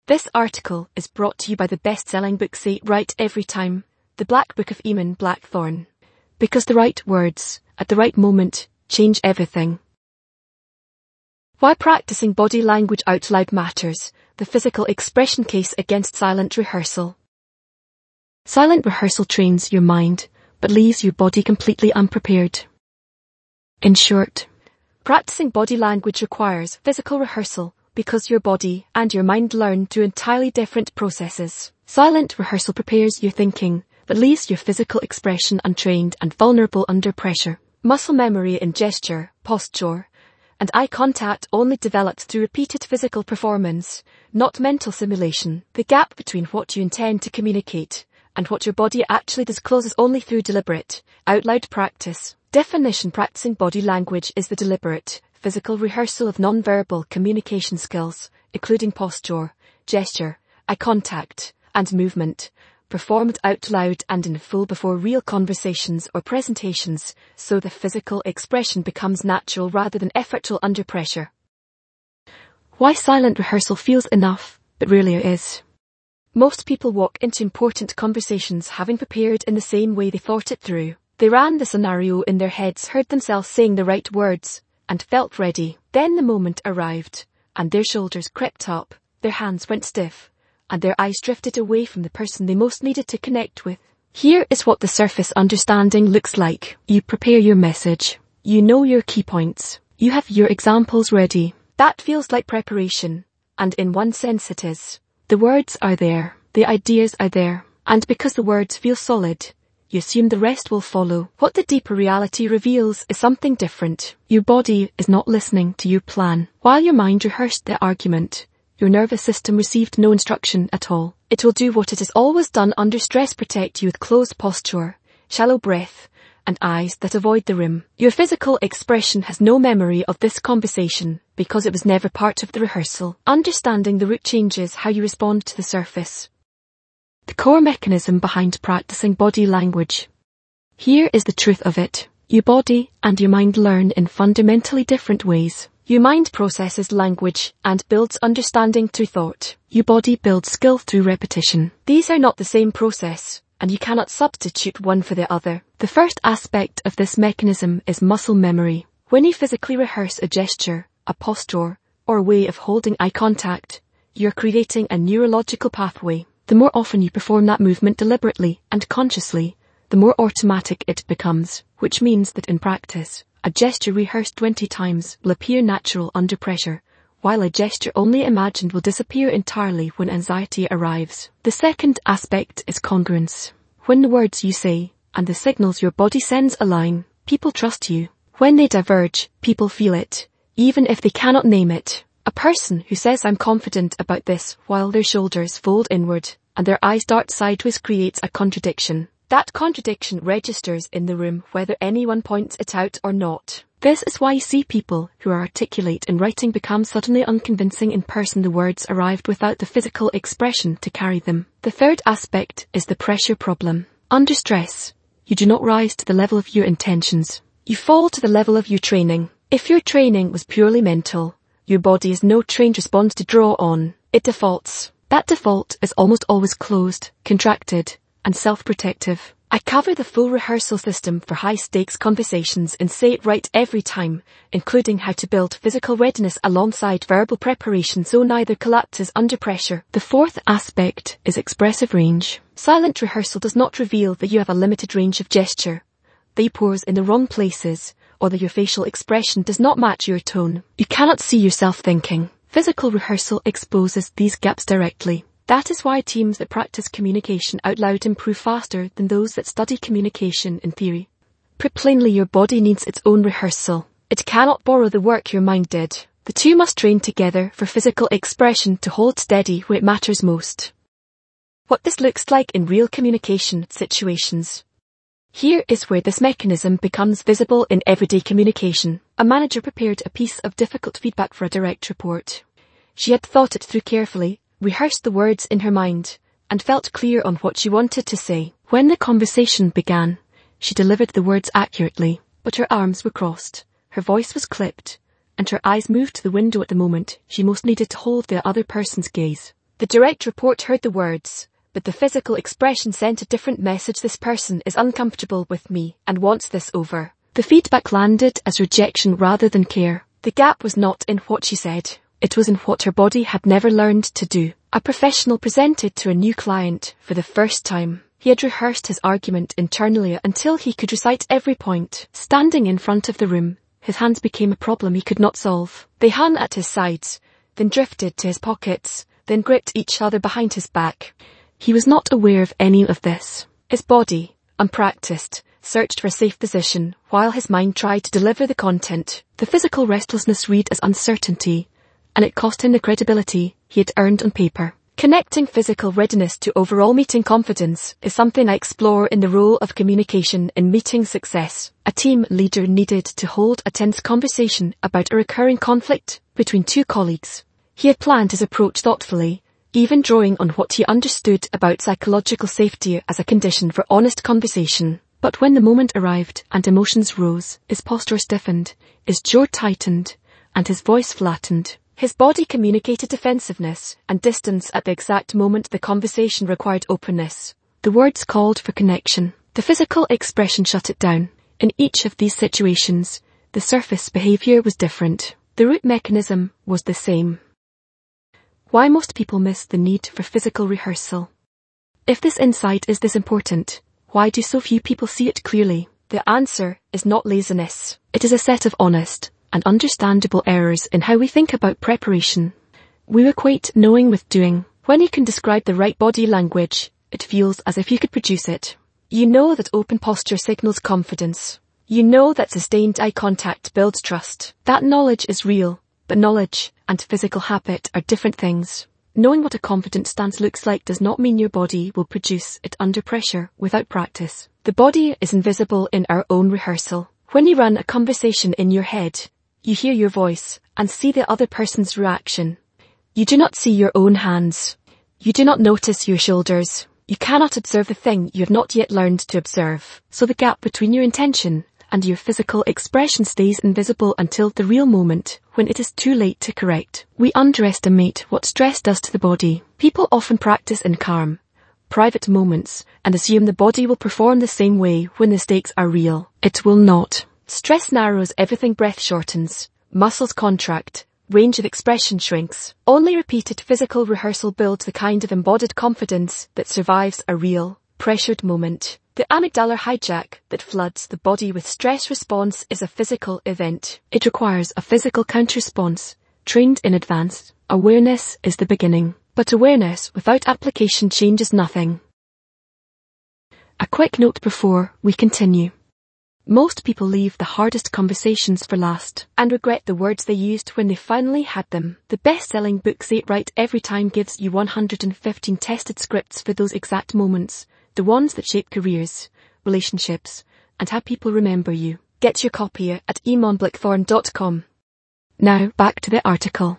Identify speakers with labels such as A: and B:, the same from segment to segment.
A: This article is brought to you by the best-selling book Say It Right Every Time, The Black Book of Eamon Blackthorne. Because the right words, at the right moment, change everything. Why practicing body language out loud matters, the physical expression case against silent rehearsal. Silent rehearsal trains your mind, but leaves your body completely unprepared. In short, practicing body language requires physical rehearsal, because your body and your mind learn through entirely different processes. Silent rehearsal prepares your thinking, but leaves your physical expression untrained and vulnerable under pressure. Muscle memory in gesture, posture, and eye contact only developed through repeated physical performance, not mental simulation. The gap between what you intend to communicate and what your body actually does closes only through deliberate, out-loud practice. Definition: practicing body language is the deliberate, physical rehearsal of non-verbal communication skills, including posture, gesture, eye contact, and movement, performed out loud and in full before real conversations or presentations, so the physical expression becomes natural rather than effortful under pressure. Why silent rehearsal feels enough, but rarely is. Most people walk into important conversations having prepared in the same way they thought it through. They ran the scenario in their heads, heard themselves saying the right words, and felt ready. Then the moment arrived, and their shoulders crept up, their hands went stiff, and their eyes drifted away from the person they most needed to connect with. Here is what the surface understanding looks like. You prepare your message. You know your key points. You have your examples ready. That feels like preparation, and in one sense it is. The words are there, the ideas are there, and because the words feel solid, you assume the rest will follow. What the deeper reality reveals is something different. Your body is not listening to your plan. While your mind rehearsed the argument, your nervous system received no instruction at all. It will do what it has always done under stress: protect you with closed posture, shallow breath, and eyes that avoid the room. Your physical expression has no memory of this conversation because it was never part of the rehearsal. Understanding the root changes how you respond to the surface. The core mechanism behind practicing body language. Here is the truth of it. Your body and your mind learn in fundamentally different ways. Your mind processes language and builds understanding through thought. Your body builds skill through repetition. These are not the same process, and you cannot substitute one for the other. The first aspect of this mechanism is muscle memory. When you physically rehearse a gesture, a posture, or a way of holding eye contact, you're creating a neurological pathway. The more often you perform that movement deliberately and consciously, the more automatic it becomes, which means that in practice, a gesture rehearsed 20 times will appear natural under pressure, while a gesture only imagined will disappear entirely when anxiety arrives. The second aspect is congruence. When the words you say and the signals your body sends align, people trust you. When they diverge, people feel it, even if they cannot name it. A person who says "I'm confident about this" while their shoulders fold inward and their eyes dart sideways creates a contradiction. That contradiction registers in the room whether anyone points it out or not. This is why you see people who are articulate in writing become suddenly unconvincing in person. The words arrived without the physical expression to carry them. The third aspect is the pressure problem. Under stress, you do not rise to the level of your intentions. You fall to the level of your training. If your training was purely mental, your body has no trained response to draw on. It defaults. That default is almost always closed, contracted, and self-protective. I cover the full rehearsal system for high-stakes conversations in Say It Right Every Time, including how to build physical readiness alongside verbal preparation so neither collapses under pressure. The fourth aspect is expressive range. Silent rehearsal does not reveal that you have a limited range of gesture, that you pause in the wrong places, or that your facial expression does not match your tone. You cannot see yourself thinking. Physical rehearsal exposes these gaps directly. That is why teams that practice communication out loud improve faster than those that study communication in theory. Put plainly, your body needs its own rehearsal. It cannot borrow the work your mind did. The two must train together for physical expression to hold steady where it matters most. What this looks like in real communication situations. Here is where this mechanism becomes visible in everyday communication. A manager prepared a piece of difficult feedback for a direct report. She had thought it through carefully, rehearsed the words in her mind, and felt clear on what she wanted to say. When the conversation began, she delivered the words accurately, but her arms were crossed, her voice was clipped, and her eyes moved to the window at the moment she most needed to hold the other person's gaze. The direct report heard the words, but the physical expression sent a different message. This person is uncomfortable with me and wants this over. The feedback landed as rejection rather than care. The gap was not in what she said. It was in what her body had never learned to do. A professional presented to a new client for the first time. He had rehearsed his argument internally until he could recite every point. Standing in front of the room, his hands became a problem he could not solve. They hung at his sides, then drifted to his pockets, then gripped each other behind his back. He was not aware of any of this. His body, unpracticed, searched for a safe position, while his mind tried to deliver the content. The physical restlessness read as uncertainty, and it cost him the credibility he had earned on paper. Connecting physical readiness to overall meeting confidence is something I explore in the role of communication in meeting success. A team leader needed to hold a tense conversation about a recurring conflict between two colleagues. He had planned his approach thoughtfully, even drawing on what he understood about psychological safety as a condition for honest conversation. But when the moment arrived and emotions rose, his posture stiffened, his jaw tightened, and his voice flattened. His body communicated defensiveness and distance at the exact moment the conversation required openness. The words called for connection. The physical expression shut it down. In each of these situations, the surface behavior was different. The root mechanism was the same. Why most people miss the need for physical rehearsal? If this insight is this important, why do so few people see it clearly? The answer is not laziness. It is a set of honest and understandable errors in how we think about preparation. We equate knowing with doing. When you can describe the right body language, it feels as if you could produce it. You know that open posture signals confidence. You know that sustained eye contact builds trust. That knowledge is real, but knowledge and physical habit are different things. Knowing what a confident stance looks like does not mean your body will produce it under pressure without practice. The body is invisible in our own rehearsal. When you run a conversation in your head, you hear your voice and see the other person's reaction. You do not see your own hands. You do not notice your shoulders. You cannot observe the thing you have not yet learned to observe. So the gap between your intention and your physical expression stays invisible until the real moment, when it is too late to correct. We underestimate what stress does to the body. People often practice in calm, private moments and assume the body will perform the same way when the stakes are real. It will not. Stress narrows everything. Breath shortens, muscles contract, range of expression shrinks. Only repeated physical rehearsal builds the kind of embodied confidence that survives a real, pressured moment. The amygdala hijack that floods the body with stress response is a physical event. It requires a physical counter-response, trained in advance. Awareness is the beginning, but awareness without application changes nothing. A quick note before we continue. Most people leave the hardest conversations for last and regret the words they used when they finally had them. The best-selling book Say It Right Every Time gives you 115 tested scripts for those exact moments, the ones that shape careers, relationships, and how people remember you. Get your copy at eamonblackthorn.com. Now back to the article.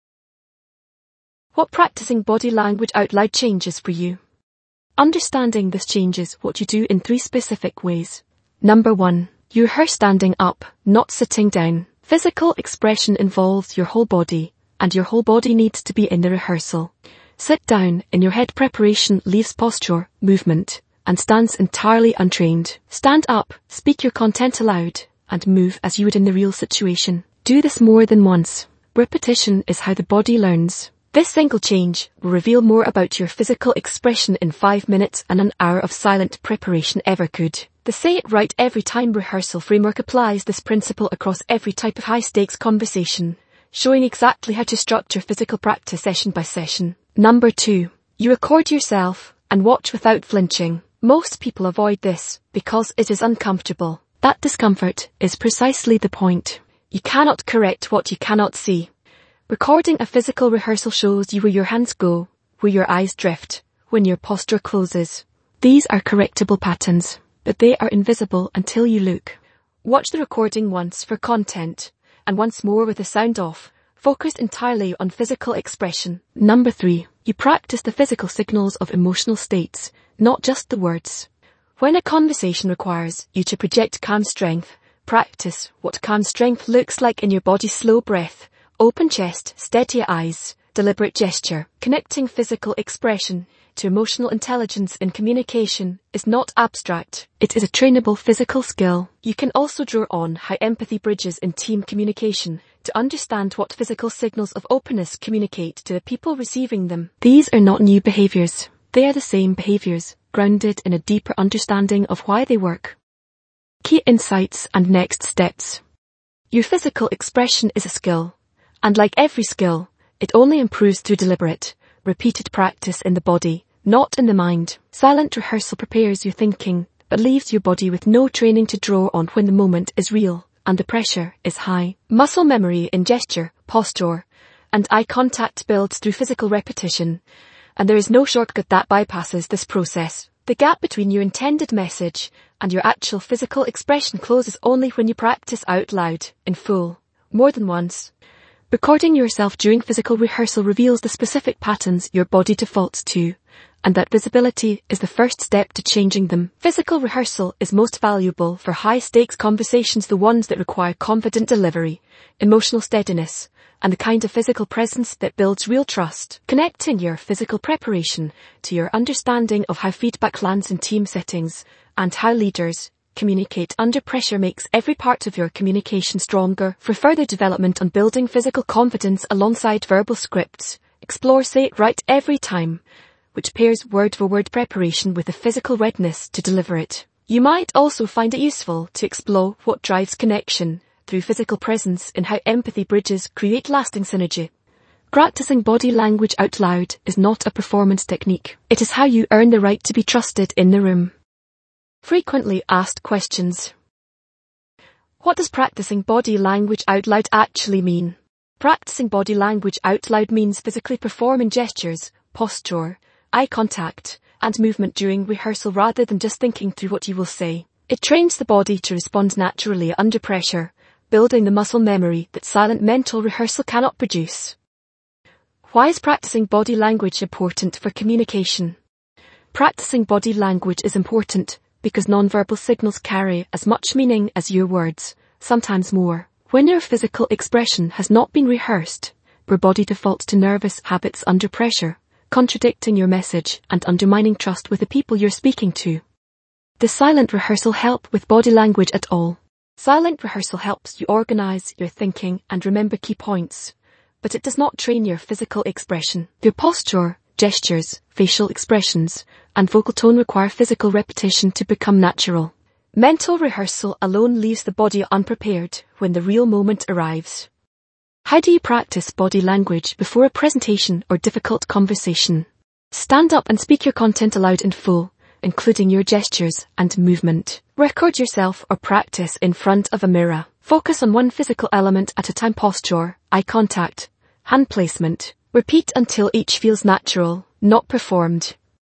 A: What practicing body language out loud changes for you? Understanding this changes what you do in 3 specific ways. Number 1. You rehearse standing up, not sitting down. Physical expression involves your whole body, and your whole body needs to be in the rehearsal. Sit down in your head. Preparation leaves posture, movement, and stance entirely untrained. Stand up, speak your content aloud, and move as you would in the real situation. Do this more than once. Repetition is how the body learns. This single change will reveal more about your physical expression in 5 minutes and an hour of silent preparation ever could. The Say It Right Every Time rehearsal framework applies this principle across every type of high-stakes conversation, showing exactly how to structure physical practice session by session. Number 2. You record yourself and watch without flinching. Most people avoid this because it is uncomfortable. That discomfort is precisely the point. You cannot correct what you cannot see. Recording a physical rehearsal shows you where your hands go, where your eyes drift, when your posture closes. These are correctable patterns, but they are invisible until you look. Watch the recording once for content, and once more with the sound off, focused entirely on physical expression. Number 3. You practice the physical signals of emotional states, not just the words. When a conversation requires you to project calm strength, practice what calm strength looks like in your body. Slow breath, open chest, steady eyes, deliberate gesture. Connecting physical expression to emotional intelligence in communication is not abstract. It is a trainable physical skill. You can also draw on how empathy bridges in team communication to understand what physical signals of openness communicate to the people receiving them. These are not new behaviors. They are the same behaviors, grounded in a deeper understanding of why they work. Key insights and next steps. Your physical expression is a skill, and like every skill, it only improves through deliberate, repeated practice in the body, not in the mind. Silent rehearsal prepares your thinking, but leaves your body with no training to draw on when the moment is real and the pressure is high. Muscle memory in gesture, posture, and eye contact builds through physical repetition, and there is no shortcut that bypasses this process. The gap between your intended message and your actual physical expression closes only when you practice out loud, in full, more than once. Recording yourself during physical rehearsal reveals the specific patterns your body defaults to, and that visibility is the first step to changing them. Physical rehearsal is most valuable for high-stakes conversations, the ones that require confident delivery, emotional steadiness, and the kind of physical presence that builds real trust. Connecting your physical preparation to your understanding of how feedback lands in team settings and how leaders communicate under pressure makes every part of your communication stronger. For further development on building physical confidence alongside verbal scripts, explore Say It Right Every Time, which pairs word-for-word preparation with a physical readiness to deliver it. You might also find it useful to explore what drives connection through physical presence and how empathy bridges create lasting synergy. Practicing body language out loud is not a performance technique. It is how you earn the right to be trusted in the room. Frequently asked questions. What does practicing body language out loud actually mean? Practicing body language out loud means physically performing gestures, posture, eye contact, and movement during rehearsal rather than just thinking through what you will say. It trains the body to respond naturally under pressure, building the muscle memory that silent mental rehearsal cannot produce. Why is practicing body language important for communication? Practicing body language is important because nonverbal signals carry as much meaning as your words, sometimes more. When your physical expression has not been rehearsed, your body defaults to nervous habits under pressure, contradicting your message and undermining trust with the people you're speaking to. Does silent rehearsal help with body language at all? Silent rehearsal helps you organize your thinking and remember key points, but it does not train your physical expression. Your posture, gestures, facial expressions, and vocal tone require physical repetition to become natural. Mental rehearsal alone leaves the body unprepared when the real moment arrives. How do you practice body language before a presentation or difficult conversation? Stand up and speak your content aloud in full, including your gestures and movement. Record yourself or practice in front of a mirror. Focus on one physical element at a time: posture, eye contact, hand placement. Repeat until each feels natural, not performed.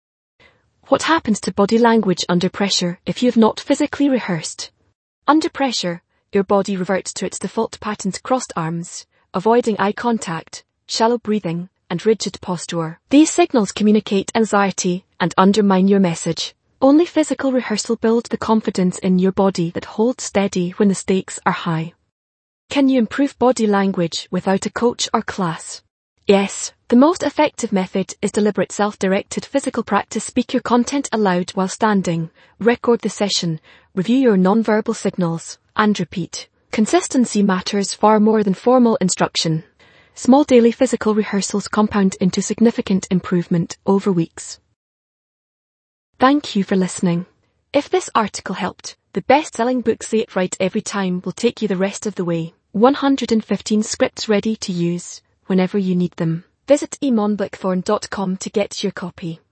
A: What happens to body language under pressure if you have not physically rehearsed? Under pressure, your body reverts to its default patterns: crossed arms, avoiding eye contact, shallow breathing, and rigid posture. These signals communicate anxiety and undermine your message. Only physical rehearsal builds the confidence in your body that holds steady when the stakes are high. Can you improve body language without a coach or class? Yes, the most effective method is deliberate self-directed physical practice. Speak your content aloud while standing, record the session, review your non-verbal signals, and repeat. Consistency matters far more than formal instruction. Small daily physical rehearsals compound into significant improvement over weeks. Thank you for listening. If this article helped, the best-selling book Say It Right Every Time will take you the rest of the way. 115 scripts ready to use whenever you need them. Visit emonblackthorn.com to get your copy.